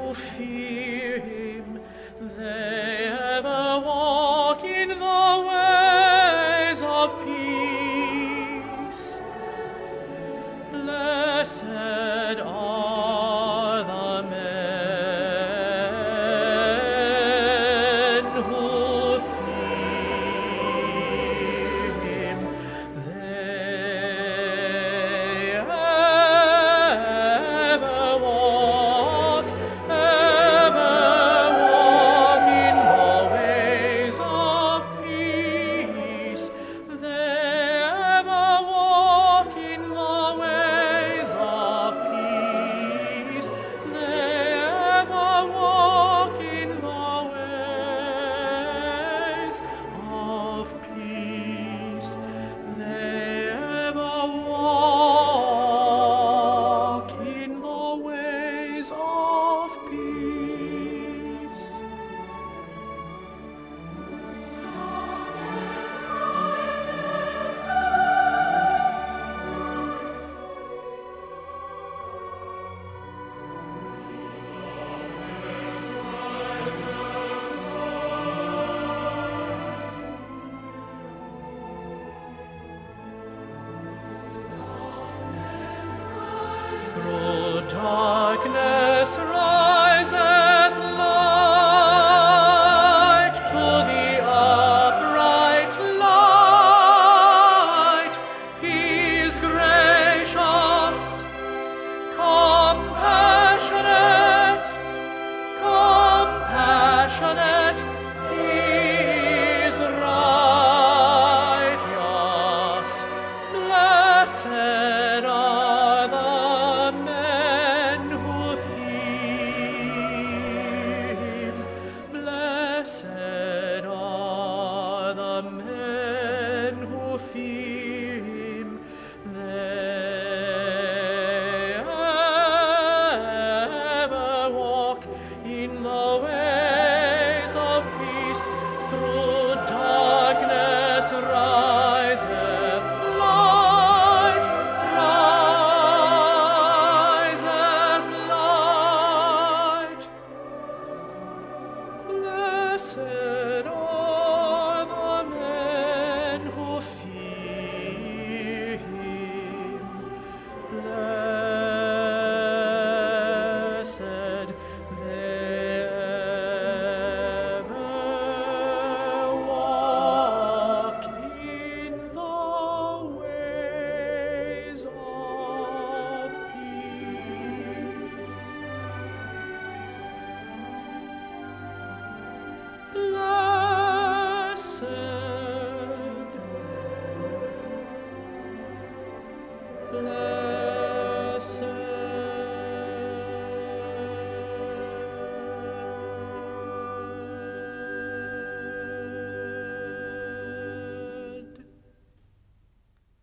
who fear him, they ever walk in the ways of peace. Blessed are the men who fear him, they ever walk in the ways of peace. They ever walk in the ways of peace. They ever walk in the ways of peace. They ever walk in the ways of peace. Through darkness riseth light, to the upright light. He is gracious, compassionate, compassionate. He is righteous. Blessed are the men who fear him. Blessed are the men who fear him. They ever walk in the ways of peace. Through darkness riseth light, riseth light. Blessed are the men who fear him. Blessed they ever walk in the ways of peace. Blessed